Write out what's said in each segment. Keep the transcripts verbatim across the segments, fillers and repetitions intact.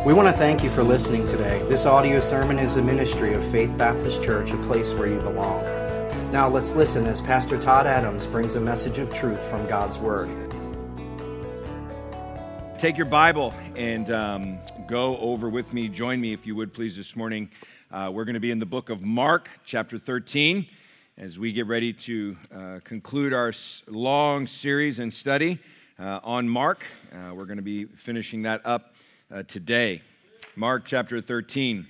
We want to thank you for listening today. This audio sermon is a ministry of Faith Baptist Church, a place where you belong. Now let's listen as Pastor Todd Adams brings a message of truth from God's Word. Take your Bible and um, go over with me. Join me, if you would, please, this morning. Uh, we're going to be in the book of Mark, chapter thirteen, as we get ready to uh, conclude our long series and study uh, on Mark. Uh, we're going to be finishing that up uh, today. Mark, chapter thirteen.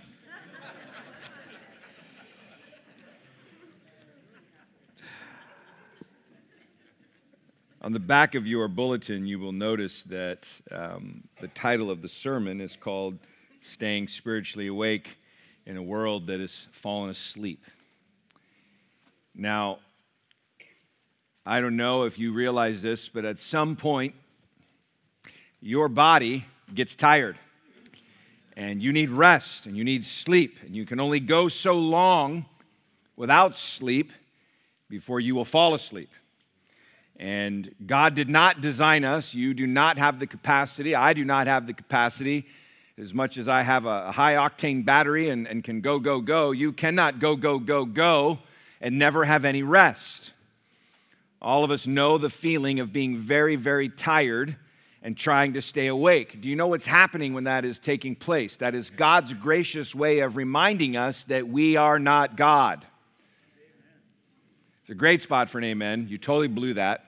On the back of your bulletin, you will notice that um, the title of the sermon is called Staying Spiritually Awake in a World That Has Fallen Asleep. Now, I don't know if you realize this, but at some point, your body gets tired, and you need rest, and you need sleep, and you can only go so long without sleep before you will fall asleep. And God did not design us. You do not have the capacity. I do not have the capacity. As much as I have a high-octane battery and, and can go, go, go, you cannot go, go, go, go and never have any rest. All of us know the feeling of being very, very tired and trying to stay awake. Do you know what's happening when that is taking place? That is God's gracious way of reminding us that we are not God. It's a great spot for an amen. You totally blew that.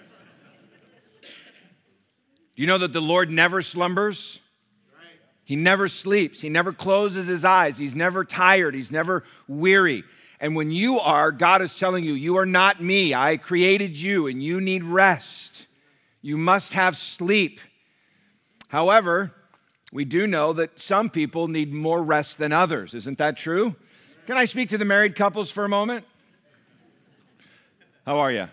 Do you know that the Lord never slumbers? He never sleeps. He never closes his eyes. He's never tired. He's never weary. And when you are, God is telling you, you are not me. I created you, and you need rest. You must have sleep. However, we do know that some people need more rest than others. Isn't that true? Can I speak to the married couples for a moment? How are you?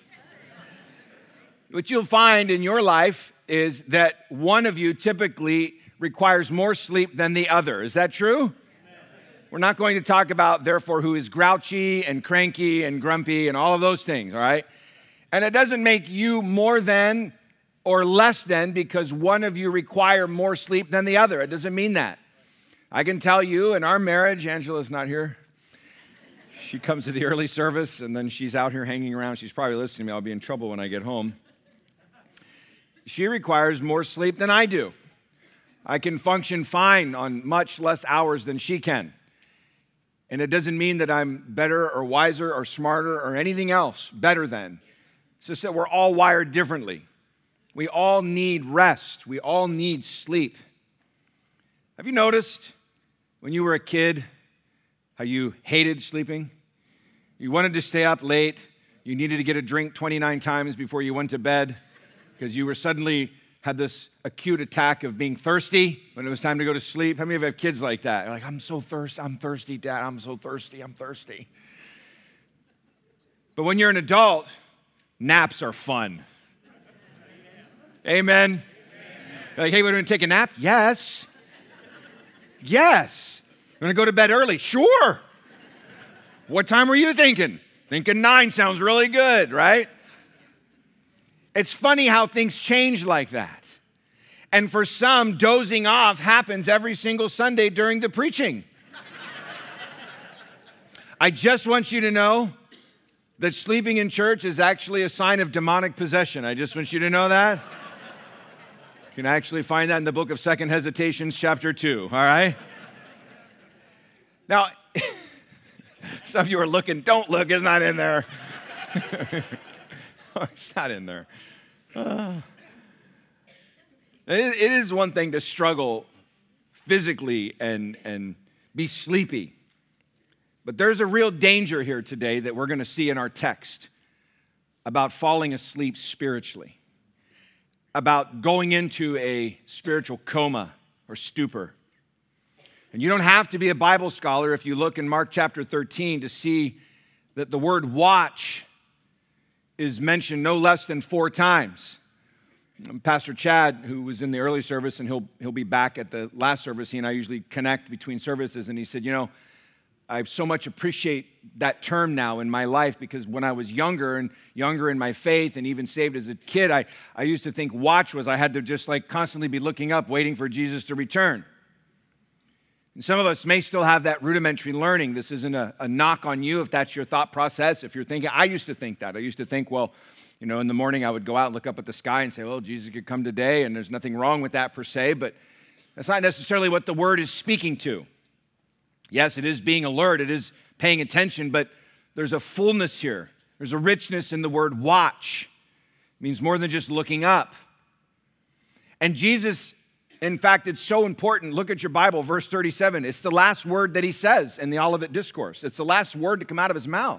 What you'll find in your life is that one of you typically requires more sleep than the other. Is that true? We're not going to talk about, therefore, who is grouchy and cranky and grumpy and all of those things, all right? And it doesn't make you more than or less than because one of you require more sleep than the other. It doesn't mean that. I can tell you in our marriage, Angela's not here. She comes to the early service, and then she's out here hanging around. She's probably listening to me. I'll be in trouble when I get home. She requires more sleep than I do. I can function fine on much less hours than she can. And it doesn't mean that I'm better or wiser or smarter or anything else better than. It's just that we're all wired differently. We all need rest. We all need sleep. Have you noticed when you were a kid how you hated sleeping? You wanted to stay up late. You needed to get a drink twenty-nine times before you went to bed because you were suddenly had this acute attack of being thirsty when it was time to go to sleep. How many of you have kids like that? You're like, I'm so thirsty. I'm thirsty, Dad. I'm so thirsty. I'm thirsty. But when you're an adult, naps are fun. Amen. Amen. Like, hey, we're going to take a nap? Yes. Yes. We're going to go to bed early? Sure. What time were you thinking? Thinking nine sounds really good, right? It's funny how things change like that. And for some, dozing off happens every single Sunday during the preaching. I just want you to know that sleeping in church is actually a sign of demonic possession. I just want you to know that. You can actually find that in the book of Second Hesitations, chapter two, all right? Now, some of you are looking, don't look, it's not in there. Oh, it's not in there. Uh, it, it is one thing to struggle physically and, and be sleepy. But there's a real danger here today that we're going to see in our text about falling asleep spiritually, about going into a spiritual coma or stupor. And you don't have to be a Bible scholar if you look in Mark chapter thirteen to see that the word watch is mentioned no less than four times. Pastor Chad, who was in the early service, and he'll he'll be back at the last service, he and I usually connect between services, and he said, you know, I so much appreciate that term now in my life because when I was younger and younger in my faith and even saved as a kid, I, I used to think watch was I had to just like constantly be looking up, waiting for Jesus to return. And some of us may still have that rudimentary learning. This isn't a, a knock on you if that's your thought process. If you're thinking, I used to think that. I used to think, well, you know, in the morning I would go out and look up at the sky and say, well, Jesus could come today, and there's nothing wrong with that per se, but that's not necessarily what the word is speaking to. Yes, it is being alert, it is paying attention, but there's a fullness here. There's a richness in the word watch. It means more than just looking up. And Jesus, in fact, it's so important. Look at your Bible, verse thirty-seven. It's the last word that he says in the Olivet Discourse. It's the last word to come out of his mouth.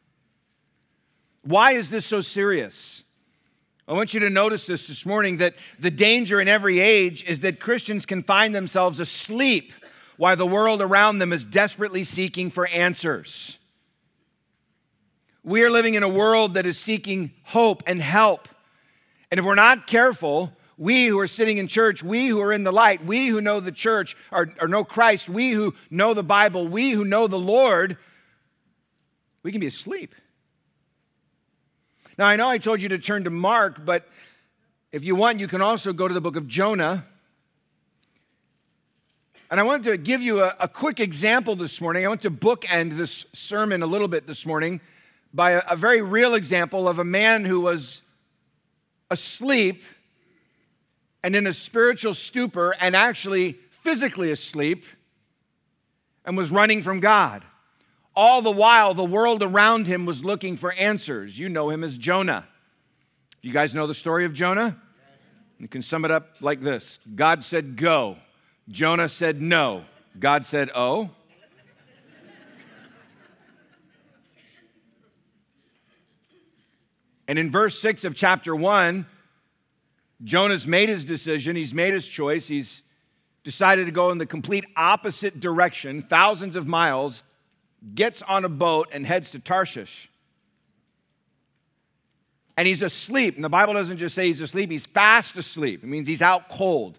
Why is this so serious? I want you to notice this this morning, that the danger in every age is that Christians can find themselves asleep while the world around them is desperately seeking for answers. We are living in a world that is seeking hope and help. And if we're not careful, we who are sitting in church, we who are in the light, we who know the church or, or know Christ, we who know the Bible, we who know the Lord, we can be asleep. Now, I know I told you to turn to Mark, but if you want, you can also go to the book of Jonah. And I wanted to give you a, a quick example this morning. I want to bookend this sermon a little bit this morning by a, a very real example of a man who was asleep and in a spiritual stupor and actually physically asleep and was running from God. All the while, the world around him was looking for answers. You know him as Jonah. You guys know the story of Jonah? You can sum it up like this. God said, go. Jonah said, no. God said, oh. And in verse six of chapter one, Jonah's made his decision. He's made his choice. He's decided to go in the complete opposite direction, thousands of miles, gets on a boat and heads to Tarshish. And he's asleep. And the Bible doesn't just say he's asleep, he's fast asleep. It means he's out cold.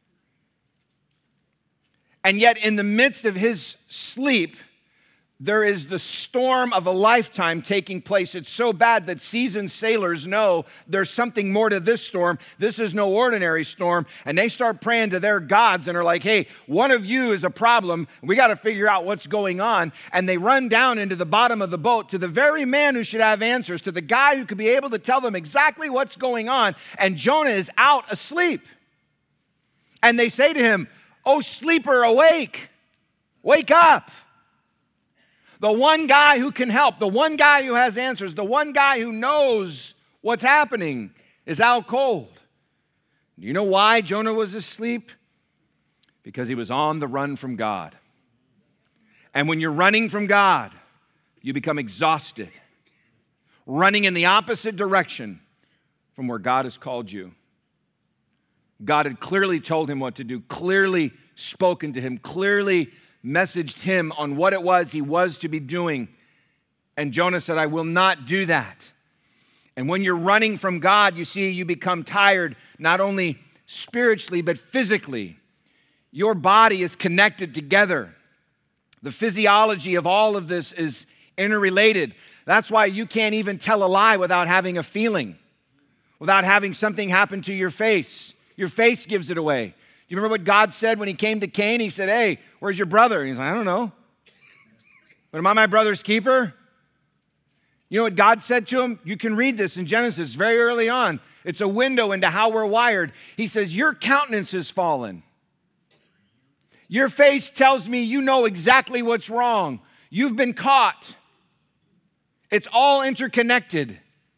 And yet in the midst of his sleep, there is the storm of a lifetime taking place. It's so bad that seasoned sailors know there's something more to this storm. This is no ordinary storm. And they start praying to their gods and are like, hey, one of you is a problem. We got to figure out what's going on. And they run down into the bottom of the boat to the very man who should have answers, to the guy who could be able to tell them exactly what's going on. And Jonah is out asleep. And they say to him, oh, sleeper, awake. Wake up. The one guy who can help, the one guy who has answers, the one guy who knows what's happening is out cold. Do you know why Jonah was asleep? Because he was on the run from God. And when you're running from God, you become exhausted, running in the opposite direction from where God has called you. God had clearly told him what to do, clearly spoken to him, clearly messaged him on what it was he was to be doing. And Jonah said, I will not do that. And when you're running from God, you see, you become tired, not only spiritually, but physically. Your body is connected together. The physiology of all of this is interrelated. That's why you can't even tell a lie without having a feeling, without having something happen to your face. Your face gives it away. Do you remember what God said when he came to Cain? He said, hey, where's your brother? And he's like, I don't know. But am I my brother's keeper? You know what God said to him? You can read this in Genesis very early on. It's a window into how we're wired. He says, your countenance is fallen. Your face tells me you know exactly what's wrong. You've been caught. It's all interconnected.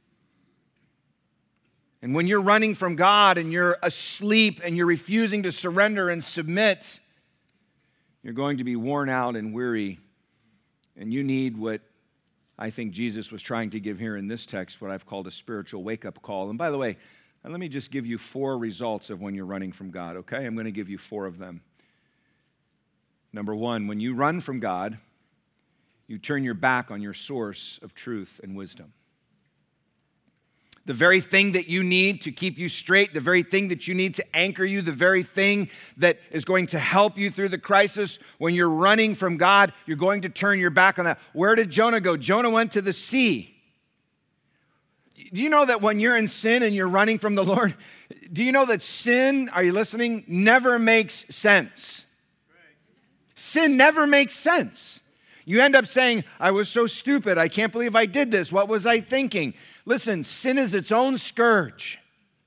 And when you're running from God and you're asleep and you're refusing to surrender and submit, you're going to be worn out and weary. And you need what I think Jesus was trying to give here in this text, what I've called a spiritual wake-up call. And by the way, let me just give you four results of when you're running from God, okay? I'm going to give you four of them. Number one, when you run from God, you turn your back on your source of truth and wisdom. The very thing that you need to keep you straight, the very thing that you need to anchor you, the very thing that is going to help you through the crisis, when you're running from God, you're going to turn your back on that. Where did Jonah go? Jonah went to the sea. Do you know that when you're in sin and you're running from the Lord, do you know that sin, are you listening, never makes sense? Sin never makes sense. You end up saying, I was so stupid. I can't believe I did this. What was I thinking? Listen, sin is its own scourge.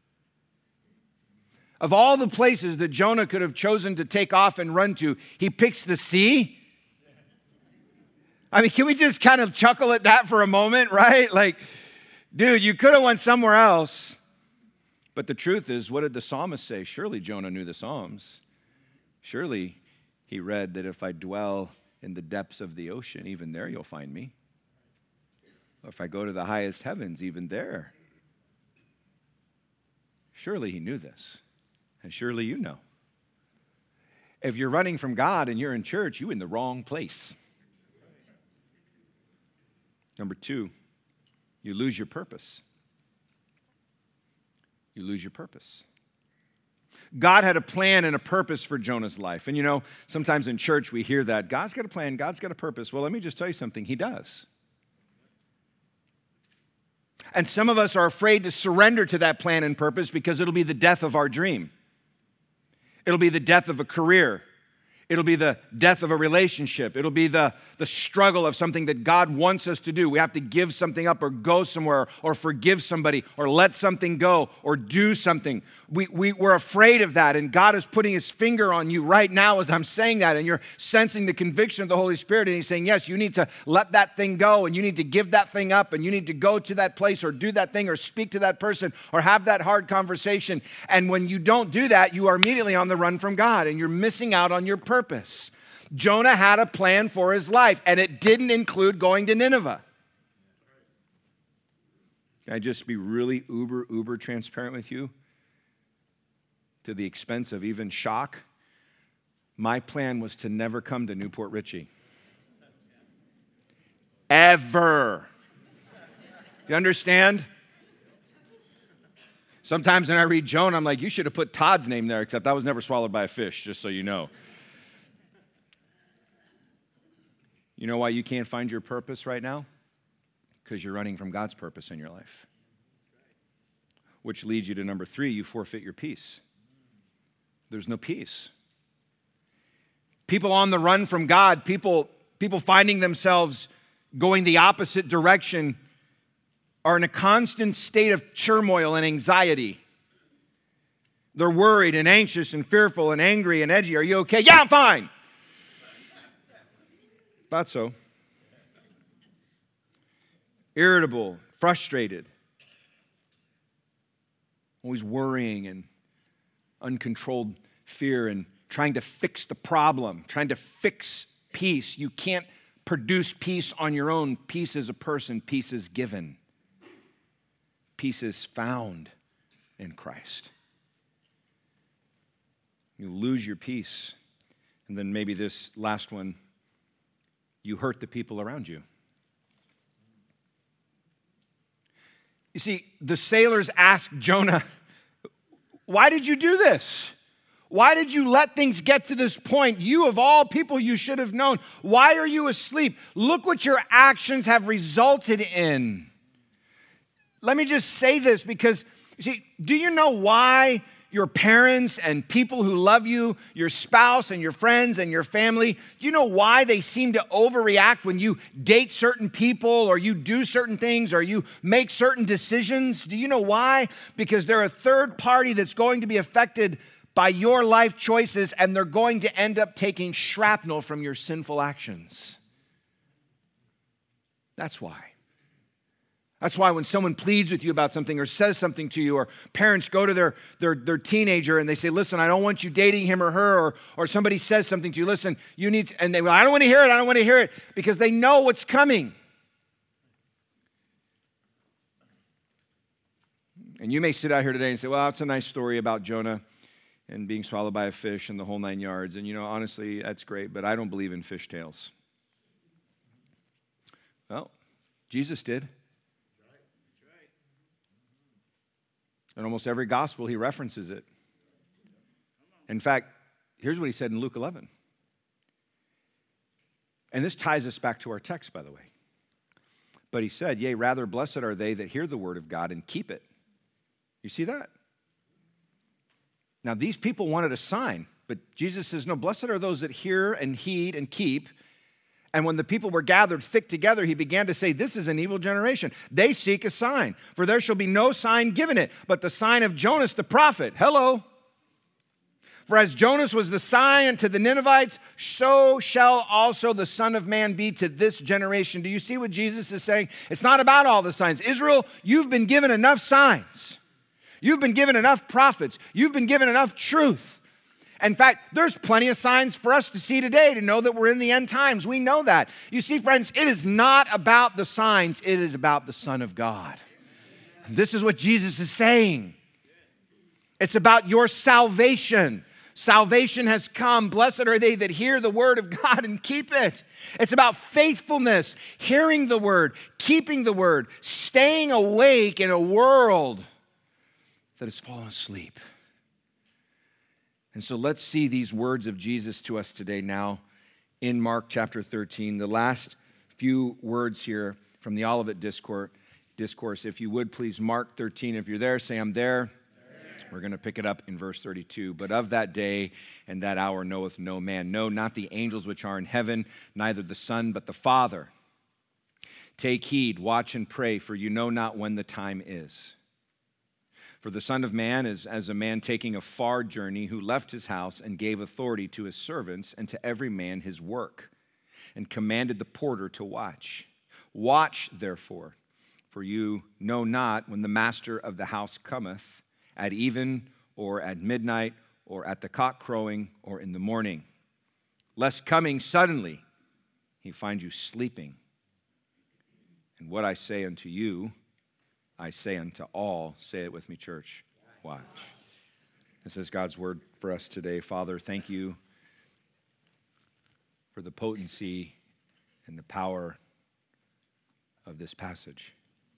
Of all the places that Jonah could have chosen to take off and run to, he picks the sea. I mean, can we just kind of chuckle at that for a moment, right? Like, dude, you could have went somewhere else. But the truth is, what did the psalmist say? Surely Jonah knew the Psalms. Surely he read that if I dwell in the depths of the ocean, even there you'll find me. Or if I go to the highest heavens, even there. Surely he knew this. And surely you know. If you're running from God and you're in church, you're in the wrong place. Number two, you lose your purpose. You lose your purpose. God had a plan and a purpose for Jonah's life. And you know, sometimes in church we hear that. God's got a plan, God's got a purpose. Well, let me just tell you something. He does. And some of us are afraid to surrender to that plan and purpose because it'll be the death of our dream. It'll be the death of a career. It'll be the death of a relationship. It'll be the, the struggle of something that God wants us to do. We have to give something up or go somewhere or forgive somebody or let something go or do something. We, we, we're afraid of that, and God is putting His finger on you right now as I'm saying that, and you're sensing the conviction of the Holy Spirit, and He's saying, yes, you need to let that thing go, and you need to give that thing up, and you need to go to that place or do that thing or speak to that person or have that hard conversation. And when you don't do that, you are immediately on the run from God, and you're missing out on your purpose. Purpose. Jonah had a plan for his life, and it didn't include going to Nineveh. Can I just be really uber, uber transparent with you? To the expense of even shock, my plan was to never come to Newport Richey. Ever. You understand? Sometimes when I read Jonah, I'm like, you should have put Todd's name there, except I was never swallowed by a fish, just so you know. You know why you can't find your purpose right now? Because you're running from God's purpose in your life. Which leads you to number three, you forfeit your peace. There's no peace. People on the run from God, people, people finding themselves going the opposite direction, are in a constant state of turmoil and anxiety. They're worried and anxious and fearful and angry and edgy. Are you okay? Yeah, I'm fine. Thought so. Irritable, frustrated, always worrying and uncontrolled fear and trying to fix the problem, trying to fix peace. You can't produce peace on your own. Peace is a person. Peace is given. Peace is found in Christ. You lose your peace. And then maybe this last one, you hurt the people around you. You see, the sailors asked Jonah, why did you do this? Why did you let things get to this point? You, of all people, you should have known. Why are you asleep? Look what your actions have resulted in. Let me just say this because, you see, do you know why your parents and people who love you, your spouse and your friends and your family, do you know why they seem to overreact when you date certain people or you do certain things or you make certain decisions? Do you know why? Because they're a third party that's going to be affected by your life choices, and they're going to end up taking shrapnel from your sinful actions. That's why. That's why when someone pleads with you about something or says something to you, or parents go to their, their, their teenager and they say, listen, I don't want you dating him or her, or, or somebody says something to you, listen, you need to, and they go, I don't want to hear it, I don't want to hear it, because they know what's coming. And you may sit out here today and say, well, it's a nice story about Jonah and being swallowed by a fish and the whole nine yards. And, you know, honestly, that's great, but I don't believe in fish tales. Well, Jesus did. In almost every gospel, he references it. In fact, here's what he said in Luke eleven. And this ties us back to our text, by the way. But he said, yea, rather blessed are they that hear the word of God and keep it. You see that? Now, these people wanted a sign. But Jesus says, no, blessed are those that hear and heed and keep. And when the people were gathered thick together, he began to say, this is an evil generation. They seek a sign, for there shall be no sign given it, but the sign of Jonas the prophet. Hello. For as Jonas was the sign to the Ninevites, so shall also the Son of Man be to this generation. Do you see what Jesus is saying? It's not about all the signs. Israel, you've been given enough signs. You've been given enough prophets. You've been given enough truth. In fact, there's plenty of signs for us to see today to know that we're in the end times. We know that. You see, friends, it is not about the signs. It is about the Son of God. This is what Jesus is saying. It's about your salvation. Salvation has come. Blessed are they that hear the word of God and keep it. It's about faithfulness, hearing the word, keeping the word, staying awake in a world that has fallen asleep. And so let's see these words of Jesus to us today now in Mark chapter thirteen. The last few words here from the Olivet Discourse. Discourse. If you would, please, Mark thirteen. If you're there, say, I'm there. We're going to pick it up in verse thirty-two. But of that day and that hour knoweth no man. No, not the angels which are in heaven, neither the Son, but the Father. Take heed, watch and pray, for you know not when the time is. For the Son of Man is as a man taking a far journey, who left his house and gave authority to his servants and to every man his work, and commanded the porter to watch. Watch, therefore, for you know not when the master of the house cometh, at even, or at midnight, or at the cock crowing, or in the morning, lest coming suddenly he find you sleeping. And what I say unto you, I say unto all. Say it with me, church. Watch. This is God's word for us today. Father, thank you for the potency and the power of this passage.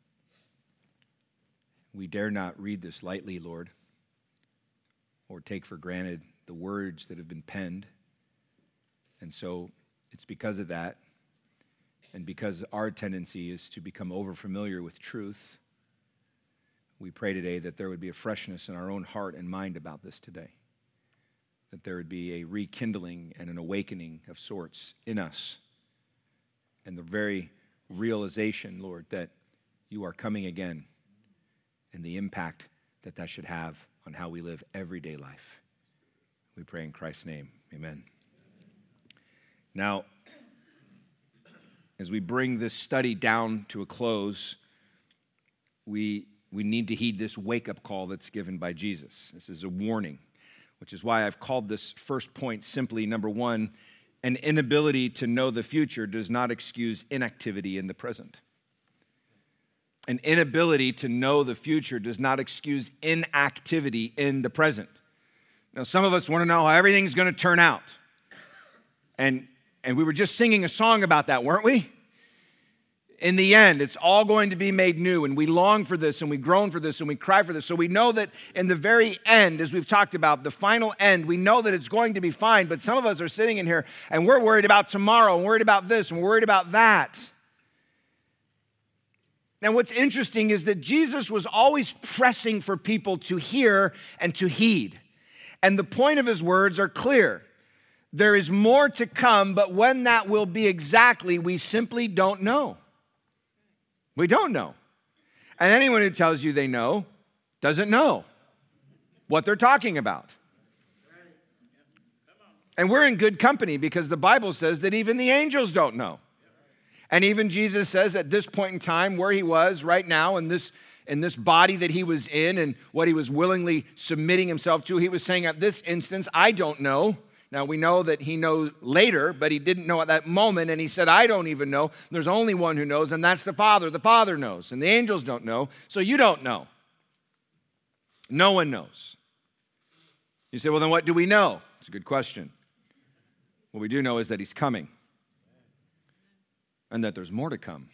We dare not read this lightly, Lord, or take for granted the words that have been penned. And so it's because of that, and because our tendency is to become overfamiliar with truth, we pray today that there would be a freshness in our own heart and mind about this today, that there would be a rekindling and an awakening of sorts in us, and the very realization, Lord, that you are coming again, and the impact that that should have on how we live everyday life. We pray in Christ's name. Amen. Now, as we bring this study down to a close, we we need to heed this wake-up call that's given by Jesus. This is a warning, which is why I've called this first point simply, number one, an inability to know the future does not excuse inactivity in the present. An inability to know the future does not excuse inactivity in the present. Now, some of us want to know how everything's going to turn out. And, and we were just singing a song about that, weren't we? In the end, it's all going to be made new, and we long for this, and we groan for this, and we cry for this. So we know that in the very end, as we've talked about, the final end, we know that it's going to be fine, but some of us are sitting in here, and we're worried about tomorrow, and worried about this, and we're worried about that. Now, what's interesting is that Jesus was always pressing for people to hear and to heed. And the point of his words are clear. There is more to come, but when that will be exactly, we simply don't know. We don't know. And anyone who tells you they know doesn't know what they're talking about. And we're in good company because the Bible says that even the angels don't know. And even Jesus says at this point in time where he was right now in this, in this body that he was in and what he was willingly submitting himself to, he was saying at this instance, I don't know. Now, we know that he knows later, but he didn't know at that moment, and he said, I don't even know. There's only one who knows, and that's the Father. The Father knows, and the angels don't know, so you don't know. No one knows. You say, well, then what do we know? It's a good question. What we do know is that he's coming, and that there's more to come,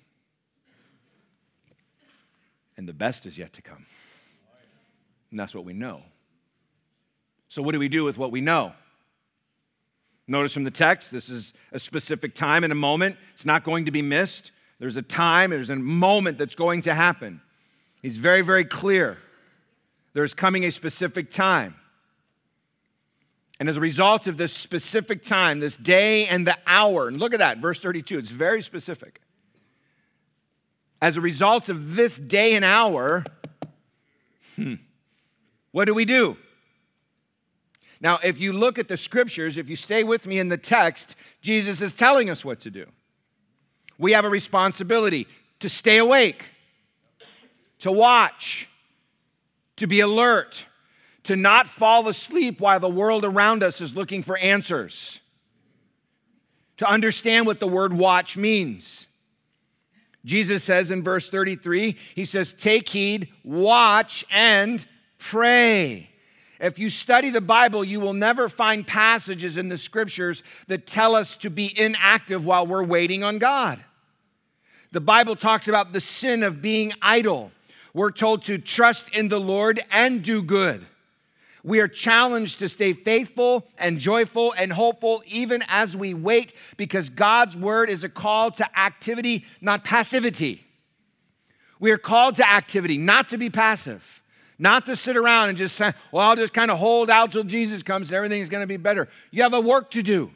and the best is yet to come. And that's what we know. So what do we do with what we know? Notice from the text, this is a specific time and a moment. It's not going to be missed. There's a time, there's a moment that's going to happen. He's very, very clear. There's coming a specific time. And as a result of this specific time, this day and the hour, and look at that, verse thirty-two, it's very specific. As a result of this day and hour, hmm, what do we do? Now, if you look at the scriptures, if you stay with me in the text, Jesus is telling us what to do. We have a responsibility to stay awake, to watch, to be alert, to not fall asleep while the world around us is looking for answers, to understand what the word watch means. Jesus says in verse thirty-three, he says, take heed, watch, and pray. If you study the Bible, you will never find passages in the scriptures that tell us to be inactive while we're waiting on God. The Bible talks about the sin of being idle. We're told to trust in the Lord and do good. We are challenged to stay faithful and joyful and hopeful even as we wait, because God's word is a call to activity, not passivity. We are called to activity, not to be passive, not to sit around and just say, well, I'll just kind of hold out till Jesus comes and everything's going to be better. You have a work to do.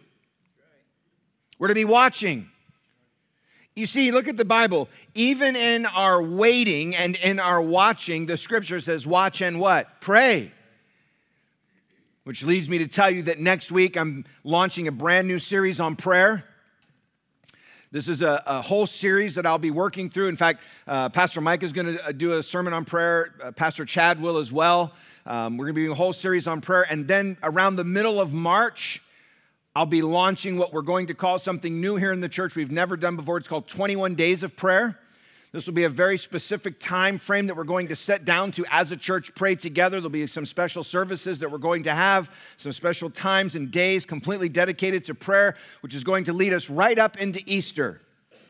We're to be watching. You see, look at the Bible. Even in our waiting and in our watching, the scripture says watch and what? Pray. Which leads me to tell you that next week I'm launching a brand new series on prayer. This is a, a whole series that I'll be working through. In fact, uh, Pastor Mike is going to do a sermon on prayer. Uh, Pastor Chad will as well. Um, we're going to be doing a whole series on prayer. And then around the middle of March, I'll be launching what we're going to call something new here in the church we've never done before. It's called twenty-one Days of Prayer. This will be a very specific time frame that we're going to set down to as a church pray together. There'll be some special services that we're going to have, some special times and days completely dedicated to prayer, which is going to lead us right up into Easter.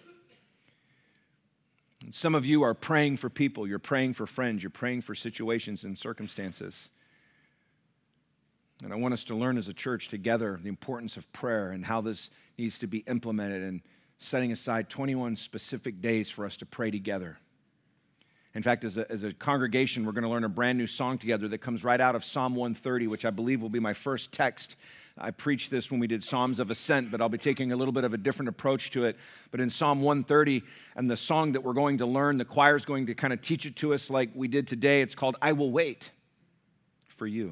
And some of you are praying for people. You're praying for friends. You're praying for situations and circumstances. And I want us to learn as a church together the importance of prayer and how this needs to be implemented, and setting aside twenty-one specific days for us to pray together. In fact, as a, as a congregation, we're going to learn a brand new song together that comes right out of Psalm one thirty, which I believe will be my first text. I preached this when we did Psalms of Ascent, but I'll be taking a little bit of a different approach to it. But in Psalm one thirty, and the song that we're going to learn, the choir's going to kind of teach it to us like we did today. It's called, I Will Wait for You.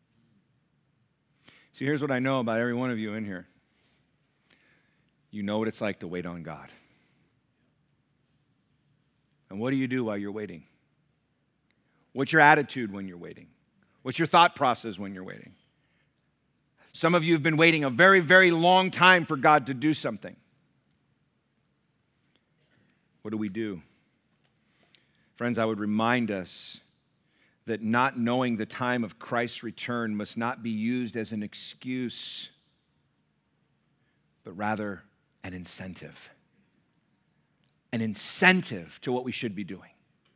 See, here's what I know about every one of you in here. You know what it's like to wait on God. And what do you do while you're waiting? What's your attitude when you're waiting? What's your thought process when you're waiting? Some of you have been waiting a very, very long time for God to do something. What do we do? Friends, I would remind us that not knowing the time of Christ's return must not be used as an excuse, but rather an incentive. An incentive to what we should be doing.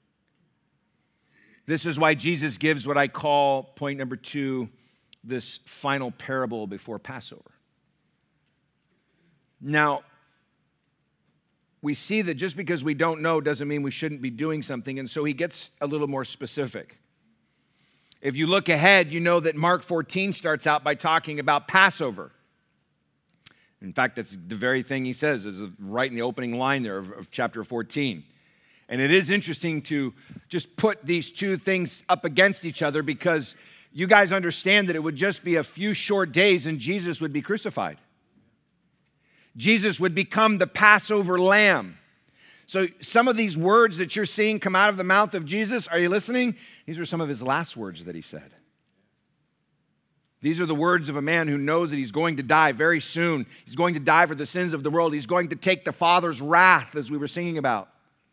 This is why Jesus gives what I call, point number two, this final parable before Passover. Now, we see that just because we don't know doesn't mean we shouldn't be doing something, and so he gets a little more specific. If you look ahead, you know that Mark fourteen starts out by talking about Passover. In fact, that's the very thing he says, is right in the opening line there of, of chapter fourteen. And it is interesting to just put these two things up against each other, because you guys understand that it would just be a few short days and Jesus would be crucified. Jesus would become the Passover lamb. So some of these words that you're seeing come out of the mouth of Jesus, are you listening? These are some of his last words that he said. These are the words of a man who knows that he's going to die very soon. He's going to die for the sins of the world. He's going to take the Father's wrath, as we were singing about.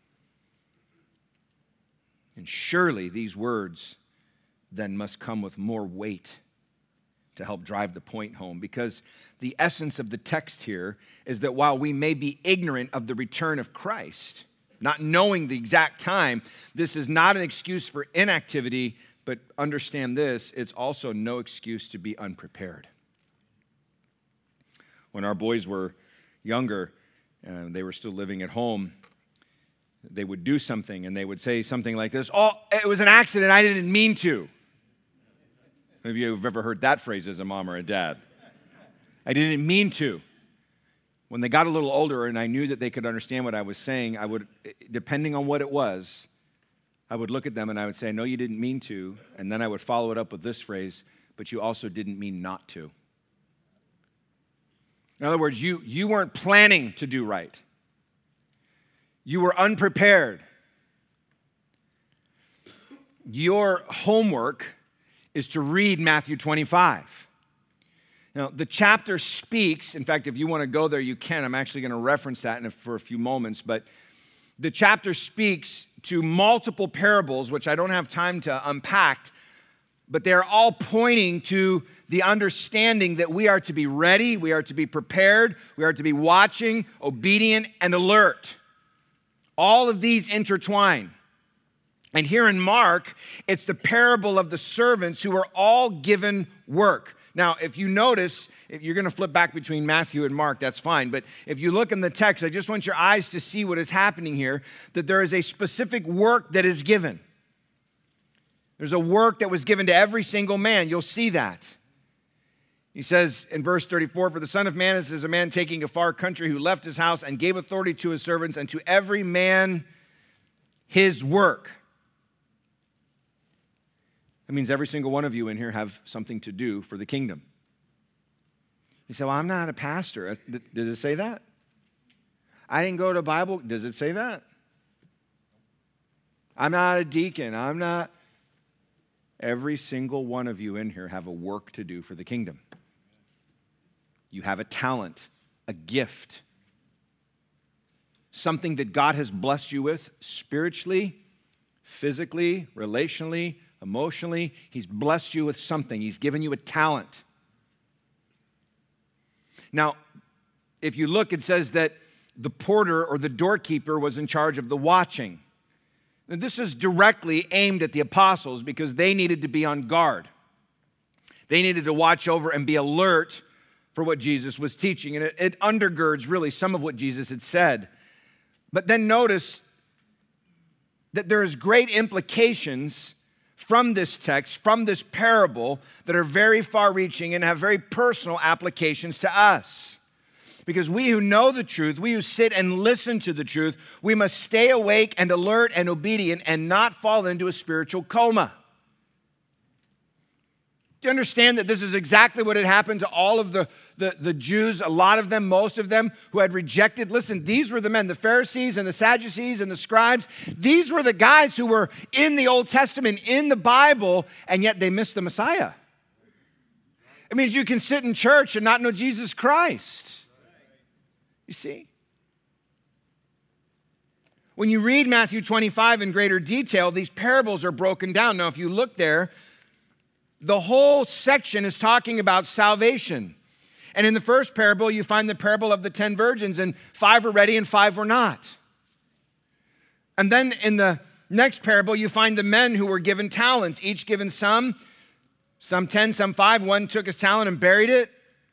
And surely these words then must come with more weight to help drive the point home, because the essence of the text here is that while we may be ignorant of the return of Christ, not knowing the exact time, this is not an excuse for inactivity, but understand this, it's also no excuse to be unprepared. When our boys were younger, uh, they were still living at home, they would do something and they would say something like this, oh, it was an accident, I didn't mean to. Any of you have ever heard that phrase as a mom or a dad? I didn't mean to. When they got a little older and I knew that they could understand what I was saying, I would, depending on what it was, I would look at them and I would say, no, you didn't mean to. And then I would follow it up with this phrase, but you also didn't mean not to. In other words, you, you weren't planning to do right. You were unprepared. Your homework is to read Matthew twenty-five. Now, the chapter speaks, in fact, if you want to go there, you can. I'm actually going to reference that in a, for a few moments, but the chapter speaks to multiple parables, which I don't have time to unpack, but they're all pointing to the understanding that we are to be ready, we are to be prepared, we are to be watching, obedient, and alert. All of these intertwine. And here in Mark, it's the parable of the servants who are all given work. Now, if you notice, if you're going to flip back between Matthew and Mark, that's fine. But if you look in the text, I just want your eyes to see what is happening here, that there is a specific work that is given. There's a work that was given to every single man. You'll see that. He says in verse thirty-four, for the Son of Man is as a man taking a far country who left his house and gave authority to his servants and to every man his work. That means every single one of you in here have something to do for the kingdom. You say, well, I'm not a pastor. Does it say that? I didn't go to Bible. Does it say that? I'm not a deacon. I'm not. Every single one of you in here have a work to do for the kingdom. You have a talent, a gift, something that God has blessed you with spiritually, physically, relationally, emotionally. He's blessed you with something. He's given you a talent. Now, if you look, it says that the porter or the doorkeeper was in charge of the watching. Now, this is directly aimed at the apostles because they needed to be on guard. They needed to watch over and be alert for what Jesus was teaching. And it, it undergirds really some of what Jesus had said. But then notice that there is great implications from this text, from this parable, that are very far-reaching and have very personal applications to us. Because we who know the truth, we who sit and listen to the truth, we must stay awake and alert and obedient and not fall into a spiritual coma. Do you understand that this is exactly what had happened to all of the, the, the Jews, a lot of them, most of them, who had rejected? Listen, these were the men, the Pharisees and the Sadducees and the scribes. These were the guys who were in the Old Testament, in the Bible, and yet they missed the Messiah. It means you can sit in church and not know Jesus Christ. You see? When you read Matthew twenty-five in greater detail, these parables are broken down. Now, if you look there, the whole section is talking about salvation. And in the first parable, you find the parable of the ten virgins, and five were ready and five were not. And then in the next parable, you find the men who were given talents, each given some, some ten, some five. One took his talent and buried it.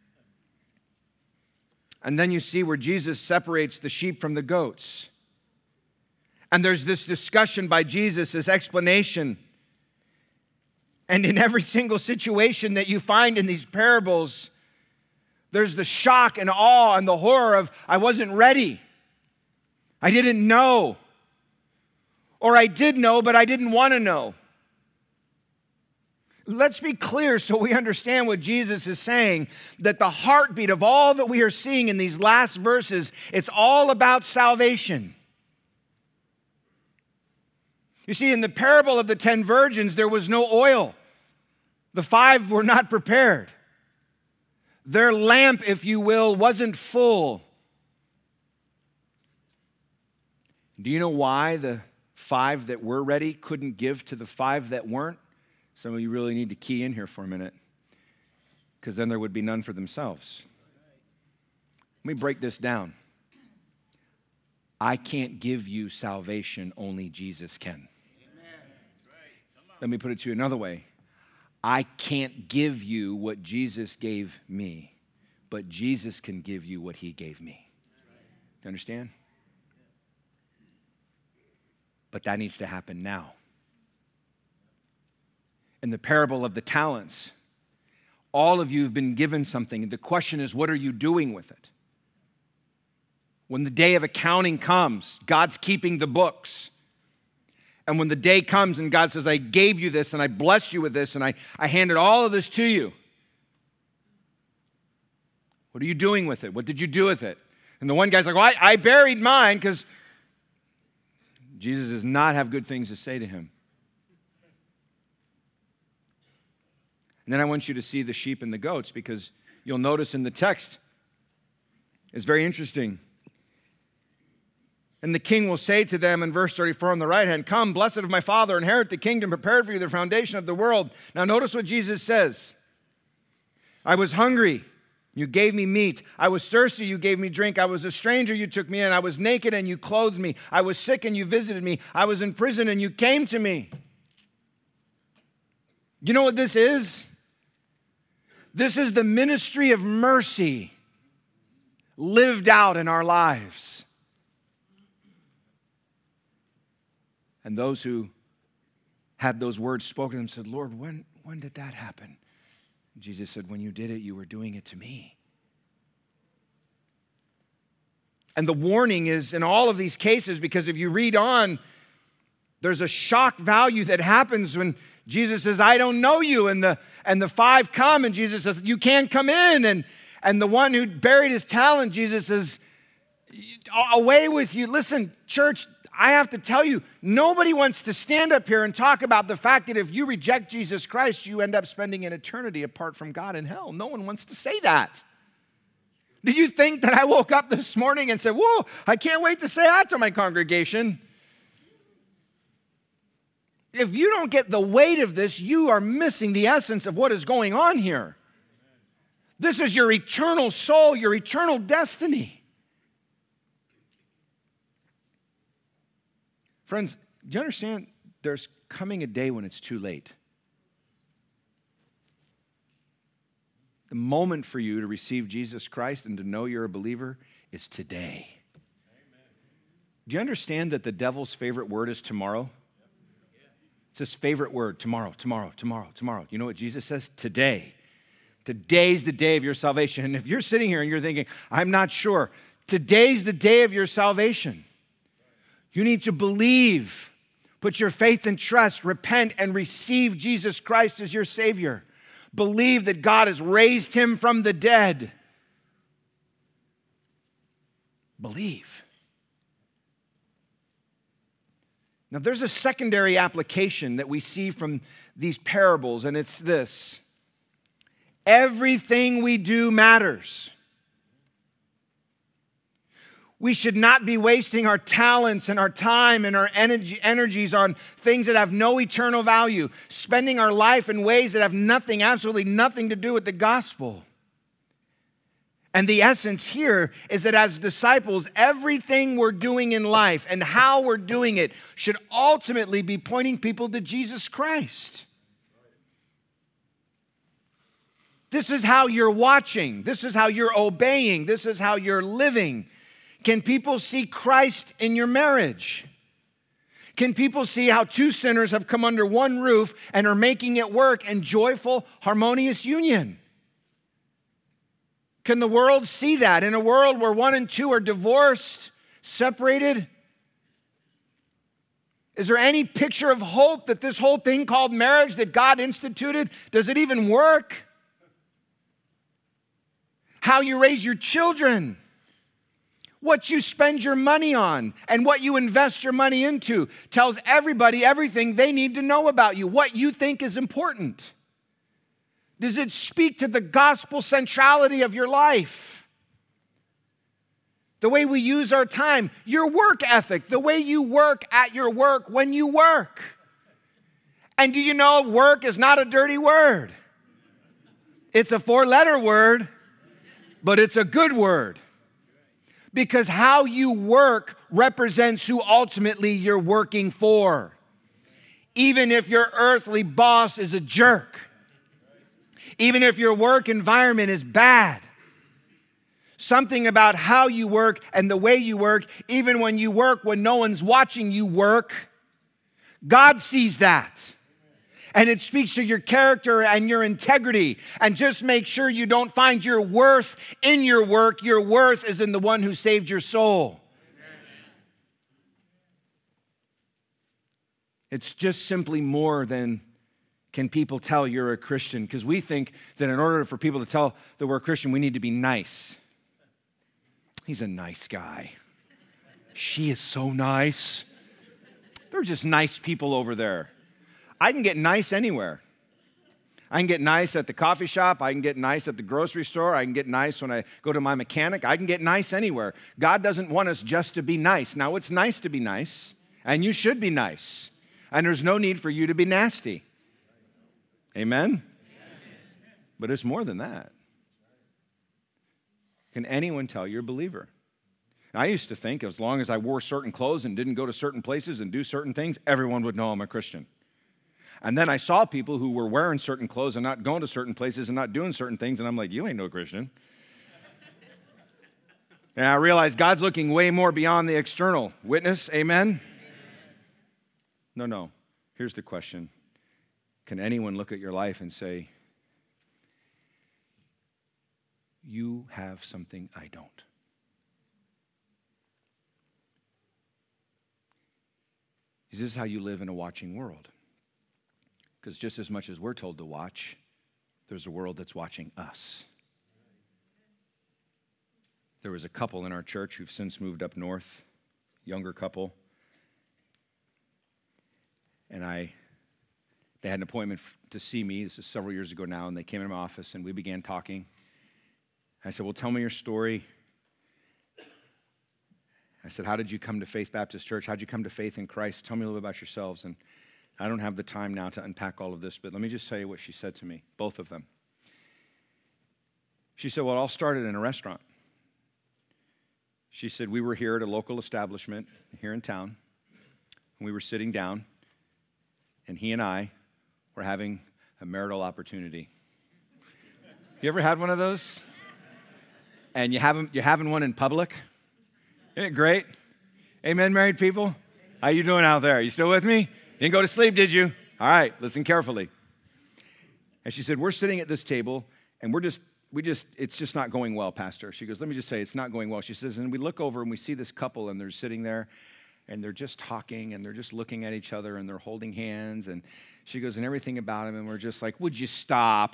And then you see where Jesus separates the sheep from the goats. And there's this discussion by Jesus, this explanation. And in every single situation that you find in these parables, there's the shock and awe and the horror of, I wasn't ready. I didn't know. Or I did know, but I didn't want to know. Let's be clear so we understand what Jesus is saying, that the heartbeat of all that we are seeing in these last verses, it's all about salvation. You see, in the parable of the ten virgins, there was no oil. The five were not prepared. Their lamp, if you will, wasn't full. Do you know why the five that were ready couldn't give to the five that weren't? Some of you really need to key in here for a minute, because then there would be none for themselves. Let me break this down. I can't give you salvation, only Jesus can. Let me put it to you another way. I can't give you what Jesus gave me, but Jesus can give you what he gave me. Do you understand? But that needs to happen now. In the parable of the talents, All of you have been given something. The question is, what are you doing with it? When the day of accounting comes, God's keeping the books. And when the day comes and God says, I gave you this and I blessed you with this and I, I handed all of this to you, what are you doing with it? What did you do with it? And the one guy's like, well, I, I buried mine, because Jesus does not have good things to say to him. And then I want you to see the sheep and the goats, because you'll notice in the text, it's very interesting. And the king will say to them in verse thirty-four on the right hand, come, blessed of my Father, inherit the kingdom prepared for you, the foundation of the world. Now notice what Jesus says. I was hungry, you gave me meat. I was thirsty, you gave me drink. I was a stranger, you took me in. I was naked and you clothed me. I was sick and you visited me. I was in prison and you came to me. You know what this is? This is the ministry of mercy lived out in our lives. And those who had those words spoken to them said, Lord, when, when did that happen? And Jesus said, when you did it, you were doing it to me. And the warning is in all of these cases, because if you read on, there's a shock value that happens when Jesus says, I don't know you. And the and the five come, and Jesus says, you can't come in. And, and the one who buried his talent, Jesus says, away with you. Listen, church, I have to tell you, nobody wants to stand up here and talk about the fact that if you reject Jesus Christ, you end up spending an eternity apart from God in hell. No one wants to say that. Do you think that I woke up this morning and said, whoa, I can't wait to say that to my congregation? If you don't get the weight of this, you are missing the essence of what is going on here. This is your eternal soul, your eternal destiny. Friends, do you understand there's coming a day when it's too late? The moment for you to receive Jesus Christ and to know you're a believer is today. Amen. Do you understand that the devil's favorite word is tomorrow? It's his favorite word, tomorrow, tomorrow, tomorrow, tomorrow. You know what Jesus says? Today. Today's the day of your salvation. And if you're sitting here and you're thinking, I'm not sure, today's the day of your salvation. You need to believe, put your faith and trust, repent, and receive Jesus Christ as your Savior. Believe that God has raised him from the dead. Believe. Now, there's a secondary application that we see from these parables, and it's this. Everything we do matters. We should not be wasting our talents and our time and our energy, energies on things that have no eternal value, spending our life in ways that have nothing, absolutely nothing to do with the gospel. And the essence here is that as disciples, everything we're doing in life and how we're doing it should ultimately be pointing people to Jesus Christ. This is how you're watching. This is how you're obeying. This is how you're living. Can people see Christ in your marriage? Can people see how two sinners have come under one roof and are making it work in joyful, harmonious union? Can the world see that in a world where one and two are divorced, separated? Is there any picture of hope that this whole thing called marriage that God instituted, does it even work? How you raise your children, what you spend your money on, and what you invest your money into tells everybody everything they need to know about you, what you think is important. Does it speak to the gospel centrality of your life? The way we use our time, your work ethic, the way you work at your work when you work. And do you know work is not a dirty word? It's a four-letter word, but it's a good word. Because how you work represents who ultimately you're working for. Even if your earthly boss is a jerk. Even if your work environment is bad. Something about how you work and the way you work, even when you work when no one's watching you work, God sees that. And it speaks to your character and your integrity. And just make sure you don't find your worth in your work. Your worth is in the one who saved your soul. It's just simply more than can people tell you're a Christian. Because we think that in order for people to tell that we're a Christian, we need to be nice. He's a nice guy. She is so nice. They're just nice people over there. I can get nice anywhere. I can get nice at the coffee shop. I can get nice at the grocery store. I can get nice when I go to my mechanic. I can get nice anywhere. God doesn't want us just to be nice. Now, it's nice to be nice, and you should be nice. And there's no need for you to be nasty. Amen? Amen. But it's more than that. Can anyone tell you're a believer? I used to think as long as I wore certain clothes and didn't go to certain places and do certain things, everyone would know I'm a Christian. And then I saw people who were wearing certain clothes and not going to certain places and not doing certain things, and I'm like, you ain't no Christian. And I realized God's looking way more beyond the external. Witness, amen? Amen? No, no. Here's the question. Can anyone look at your life and say, you have something I don't? Is this how you live in a watching world? Because just as much as we're told to watch, there's a world that's watching us. There was a couple in our church who've since moved up north, younger couple. And I, they had an appointment to see me. This is several years ago now, and they came into my office, and we began talking. I said, well, tell me your story. I said, how did you come to Faith Baptist Church? How did you come to faith in Christ? Tell me a little bit about yourselves. And I don't have the time now to unpack all of this, but let me just tell you what she said to me, both of them. She said, well, it all started in a restaurant. She said, we were here at a local establishment here in town, and we were sitting down, and he and I were having a marital opportunity. You ever had one of those? And you haven't, you're having one in public? Isn't it great? Amen, married people? How you doing out there? You still with me? Didn't go to sleep, did you? All right, listen carefully. And she said, we're sitting at this table, and we're just, we just, it's just not going well, Pastor. She goes, let me just say, it's not going well. She says, and we look over, and we see this couple, and they're sitting there, and they're just talking, and they're just looking at each other, and they're holding hands, and she goes, and everything about him, and we're just like, would you stop?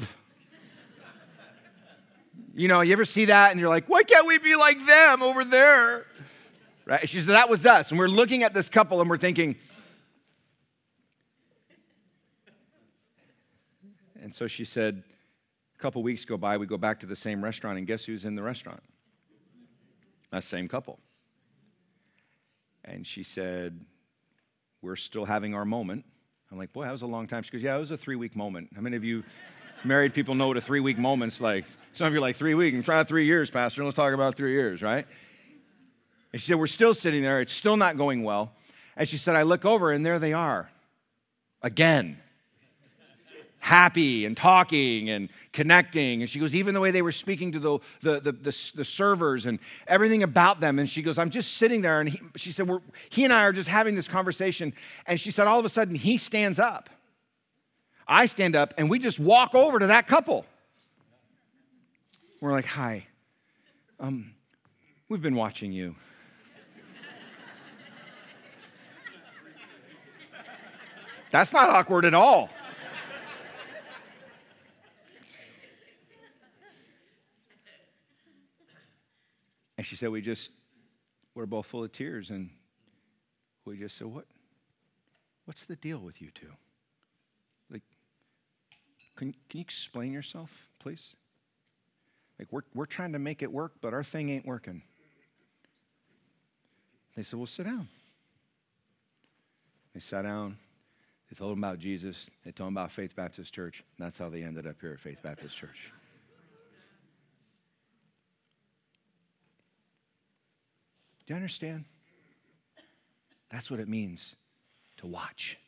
You know, you ever see that, and you're like, why can't we be like them over there? Right? She said, that was us, and we're looking at this couple, and we're thinking. And so she said, a couple weeks go by, we go back to the same restaurant, and guess who's in the restaurant? That same couple. And she said, we're still having our moment. I'm like, boy, that was a long time. She goes, yeah, it was a three-week moment. How many of you married people know what a three-week moment's like? Some of you are like, three weeks? I'm trying three years, Pastor. Let's talk about three years, right? And she said, we're still sitting there. It's still not going well. And she said, I look over, and there they are. Again. Happy and talking and connecting. And she goes, even the way they were speaking to the, the, the, the, the servers and everything about them. And she goes, I'm just sitting there. And he, she said, we're, he and I are just having this conversation. And she said, all of a sudden, he stands up. I stand up, and we just walk over to that couple. We're like, hi, um, we've been watching you. That's not awkward at all. And she said, we just, we're both full of tears, and we just said, what, what's the deal with you two? Like, can, can you explain yourself, please? Like, we're, we're trying to make it work, but our thing ain't working. They said, well, sit down. They sat down. They told them about Jesus. They told them about Faith Baptist Church. And that's how they ended up here at Faith Baptist Church. Do you understand? That's what it means to watch.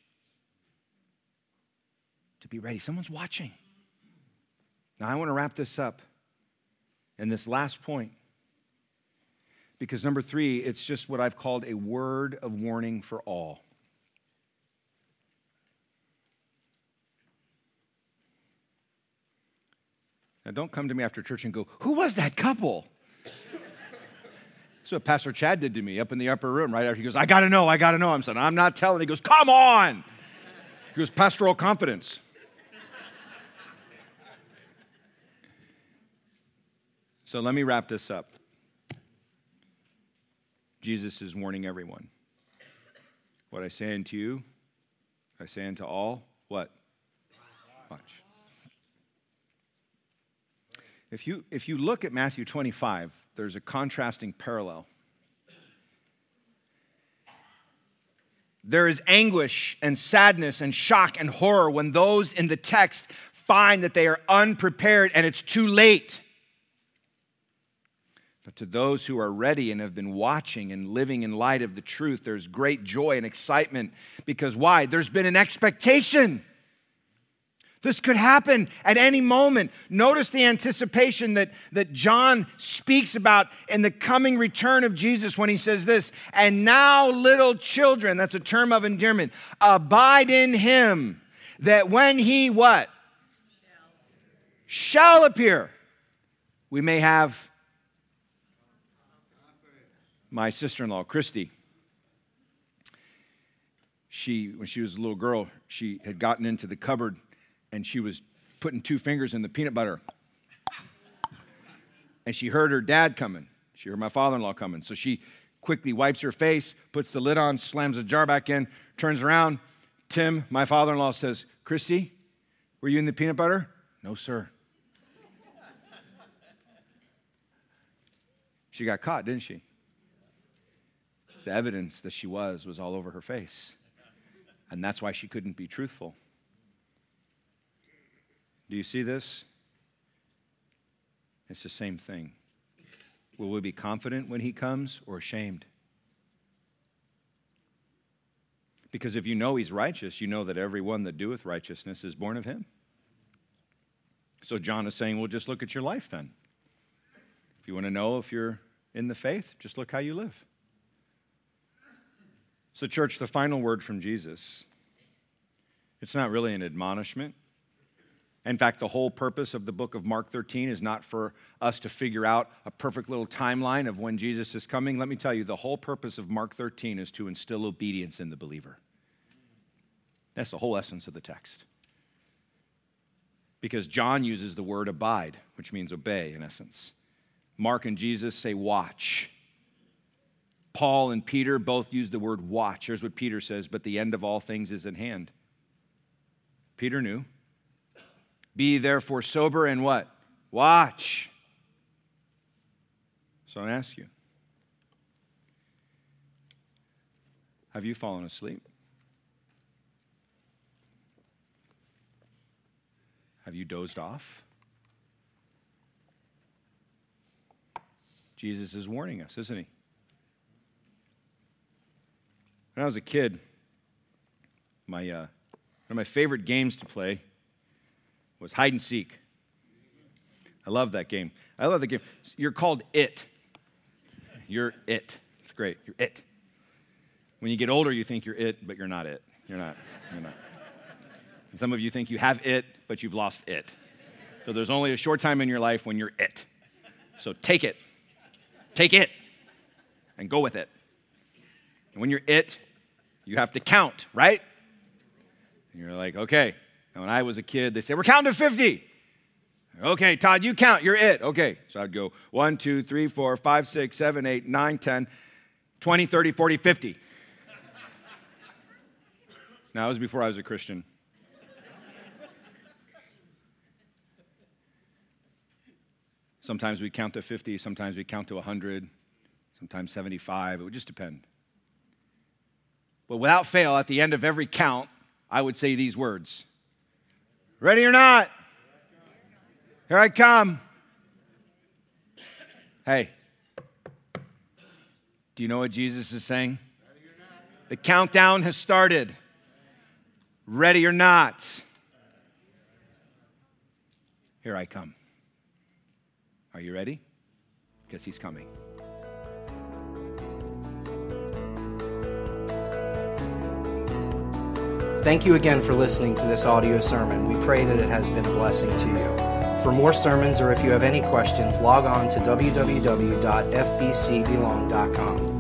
To be ready. Someone's watching. Now, I want to wrap this up in this last point. Because number three, it's just what I've called a word of warning for all. don't come to me after church and go, who was that couple? That's what Pastor Chad did to me up in the upper room right after. He goes, I got to know, I got to know. I'm saying, I'm not telling. He goes, come on. He goes, pastoral confidence. So let me wrap this up. Jesus is warning everyone. What I say unto you, I say unto all, what? Watch. If you, if you look at Matthew twenty-five, there's a contrasting parallel. There is anguish and sadness and shock and horror when those in the text find that they are unprepared and it's too late. But to those who are ready and have been watching and living in light of the truth, there's great joy and excitement. Because why? There's been an expectation. This could happen at any moment. Notice the anticipation that, that John speaks about in the coming return of Jesus when he says this, and now little children, that's a term of endearment, abide in him, that when he what? Shall, shall appear, we may have. My sister-in-law, Christy, she, when she was a little girl, she had gotten into the cupboard and she was putting two fingers in the peanut butter. And she heard her dad coming. She heard my father-in-law coming. So she quickly wipes her face, puts the lid on, slams the jar back in, turns around. Tim, my father-in-law, says, Christy, were you in the peanut butter? No, sir. She got caught, didn't she? The evidence that she was was all over her face. And that's why she couldn't be truthful. Do you see this? It's the same thing. Will we be confident when he comes or ashamed? Because if you know he's righteous, you know that everyone that doeth righteousness is born of him. So John is saying, well, just look at your life then. If you want to know if you're in the faith, just look how you live. So, church, the final word from Jesus, it's not really an admonishment. In fact, the whole purpose of the book of Mark thirteen is not for us to figure out a perfect little timeline of when Jesus is coming. Let me tell you, the whole purpose of Mark thirteen is to instill obedience in the believer. That's the whole essence of the text. Because John uses the word abide, which means obey in essence. Mark and Jesus say watch. Paul and Peter both use the word watch. Here's what Peter says, but the end of all things is at hand. Peter knew. Be therefore sober and what? Watch. So I ask you, have you fallen asleep? Have you dozed off? Jesus is warning us, isn't he? When I was a kid, my uh, one of my favorite games to play was hide and seek. I love that game. I love the game. You're called it. You're it. It's great. You're it. When you get older, you think you're it, but you're not it. You're not. You're not. And some of you think you have it, but you've lost it. So there's only a short time in your life when you're it. So take it. Take it and go with it. And when you're it, you have to count, right? And you're like, okay. And when I was a kid, they say, we're counting to fifty. Okay, Todd, you count. You're it. Okay. So I'd go one, two, three, four, five, six, seven, eight, nine, ten, twenty, thirty, forty, fifty. Now, that was before I was a Christian. Sometimes we count to fifty. Sometimes we count to one hundred. Sometimes seventy-five. It would just depend. But without fail, at the end of every count, I would say these words. Ready or not? Here I come. Hey, do you know what Jesus is saying? The countdown has started. Ready or not? Here I come. Are you ready? Because he's coming. Thank you again for listening to this audio sermon. We pray that it has been a blessing to you. For more sermons or if you have any questions, log on to w w w dot f b c belong dot com.